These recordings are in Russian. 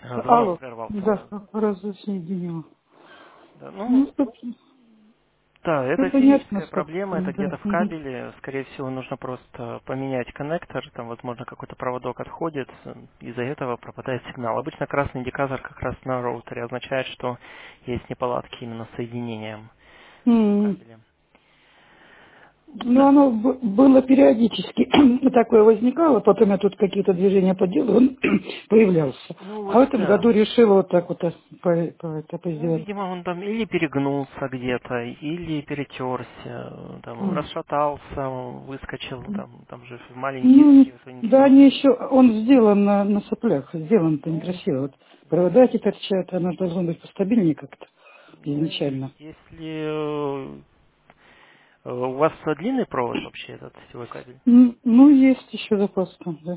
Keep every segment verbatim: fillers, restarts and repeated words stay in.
Э, Звонок Алло, прервался, да, да. разоединила. Да, ну, Ну, тут да, все это понятно, техническая проблема, это собственно, да. где-то в Мгм. кабеле. Скорее всего, нужно просто поменять коннектор, там, возможно, какой-то проводок отходит, э, из-за этого пропадает сигнал. Обычно красный индикатор как раз на роутере означает, что есть неполадки именно с соединением в М. кабеле. Ну, Да. оно б- было периодически такое возникало, потом я тут какие-то движения по делу, он появлялся. Ну А в вот этом да. году решила вот так вот э, по, по, это Ну, поиздеваться. видимо, он там или перегнулся где-то, или перетерся, э, там, М. расшатался, выскочил, там, там же маленькие Ну, такие, вот да, ничего. они еще, он сделан на, на соплях, сделан-то Ну, некрасиво. Вот провода эти торчат, оно должно быть постабильнее как-то ну, изначально. если э, э, у вас длинный провод вообще, этот сетевой кабель? М, Ну, есть еще запас там, да.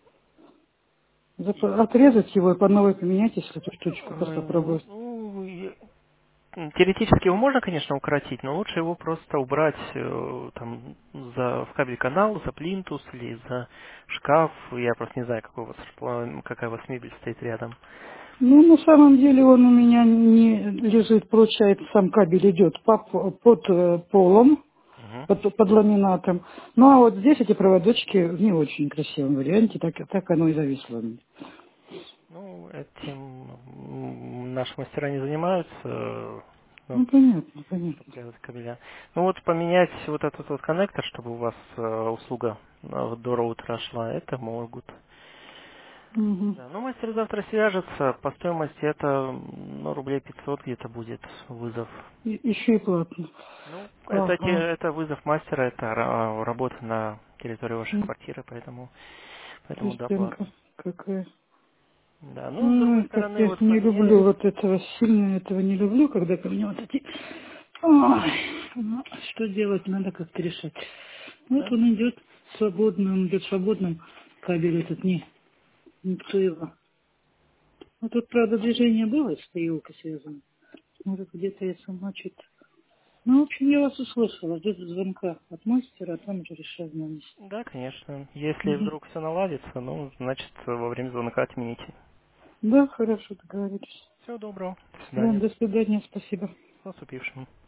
И, Зап- Отрезать его и по новой поменять, если эту штучку просто э, попробовать. ну, и- м, теоретически его можно, конечно, укоротить, но лучше его просто убрать э, там за в кабель канал, за плинтус или за шкаф. Я просто не знаю, какой у вас, шпла- какая у вас мебель стоит рядом. Ну, на самом деле он у меня не лежит, получается, сам кабель идет по- по- под э, полом, Мгм. под, под ламинатом. Ну, а вот здесь эти проводочки в не очень красивом варианте, так, так оно и зависло у меня. Ну, этим м, наши мастера не занимаются, э, ну, Ну, понятно, понятно. чтобы делать кабеля. Ну вот поменять вот этот вот коннектор, чтобы у вас э, услуга э, до роутера шла, это могут. Мгм. Да, ну мастер завтра свяжется, по стоимости это м, ну, рублей пятьсот где-то будет вызов. И- еще и платно. Ну, это, те- Ага. это вызов мастера, это ра- работа на территории вашей М, квартиры, поэтому, поэтому да, Песенка платно. какая. Да, ну, с другой Ой, как стороны, я вот не померить. люблю вот этого, сильно этого не люблю, когда ко мне вот эти... Ой, ну, что делать, надо как-то решать. Вот Да? он идет свободно, он идет свободным, кабель этот, не, никто его. Ну, тут, правда, движение было, с елкой связано. Может, где-то я сама что-то... Ну, в общем, я вас услышала, жду звонка от мастера, а там уже решать на месте. Да, конечно. Если Мгм. вдруг все наладится, ну, значит, во время звонка отмените. Да, хорошо, договорились. Всего доброго. До Да, свидания. до свидания, спасибо. С наступившим.